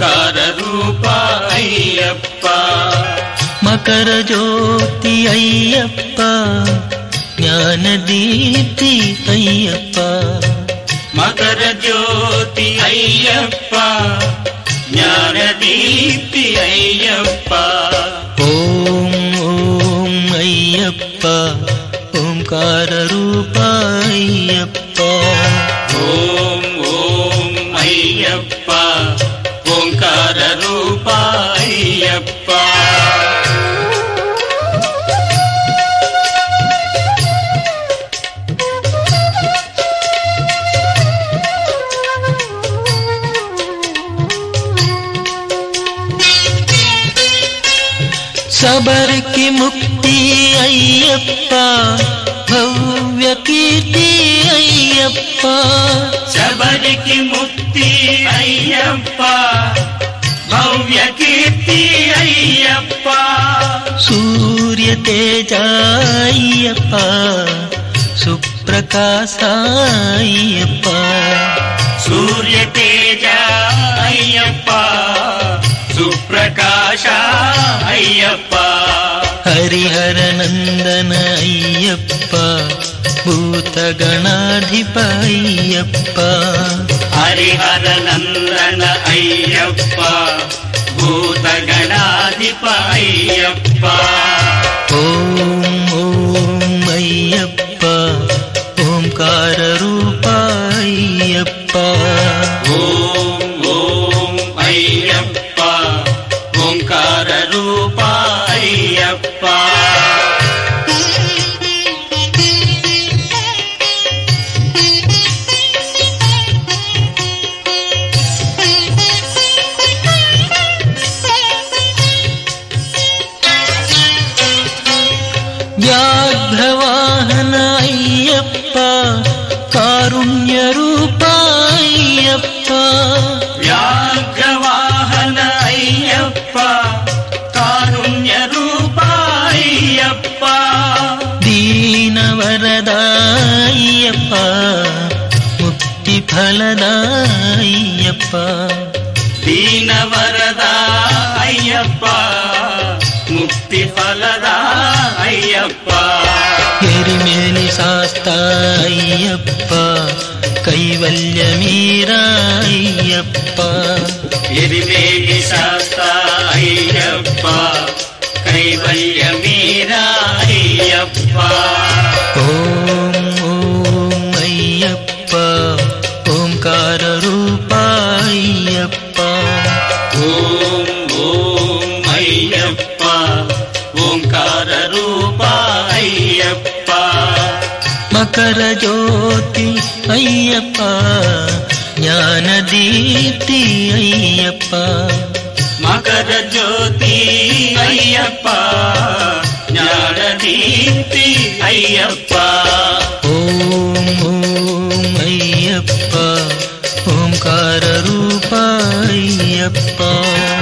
ఓంకార రూప అయ్యప్ప మకర జ్యోతి అయ్యప్ప జ్ఞానదీప్తి అయ్యప్ప మకర జ్యోతి అయ్యప్ప జ్ఞానదీప్తి అయ్యప్ప ఓం ఓం అయ్యప్ప ఓంకార రూప అయ్యప్ప ఓం ఓం అయ్యప్ప ఓంకార రూప అయ్యప్ప శబరికి ముక్తి అయ్యప్ప భవ్య కీర్తి అయ్యప్ప శబరికి ముక్తి అయ్యప్ప భవ్య కీర్తి అయ్యప్ప సూర్య తేజ అయ్యప్ప సుప్రకాశ అయ్యప్ప సూర్య తేజ అయ్యప్ప సుప్రకాశ అయ్యప్ప హరిహర నందన అయ్యప్ప భూత గణాధిప అయ్యప్ప హరిహర నందన అయ్యప్ప భూత గణాధిప అయ్యప్ప ఓం ఓం అయ్యప్ప ఓంకార రూప అయ్యప్ప ఓం ఓం అయ్యప్ప ఓంకార రూప అయ్యప్ప వ్యాఘ్రవాహన అయ్యప్ప కారుణ్య రూప అయ్యప్ప వ్యాఘ్రవాహన అయ్యప్ప కారుణ్య రూప అయ్యప్ప దీన వరద అయ్యప్ప ముక్తి ఫలద అయ్యప్ప దీన వరద అయ్యప్ప ముక్తి ఫలద అయ్యప్ప ఎరిమేలి శాస్త అయ్యప్ప కైవల్య మీరా అయ్యప్ప ఎరివేగి శాస్త అయ్యప్ప కైవల్య మీరా అయ్యప్ప ఓం ఓం అయ్యప్ప ఓంకార రూప అయ్యప్ప ఓం ఓం అయ్యప్ప ఓంకార రూప అయ్యప్ప మకర జ్యోతి అయ్యప్ప జ్ఞానదీప్తి అయ్యప్ప మకర జ్యోతి అయ్యప్ప జ్ఞానదీప్తి అయ్యప్ప ఓం ఓం అయ్యప్ప ఓంకార రూప అయ్యప్ప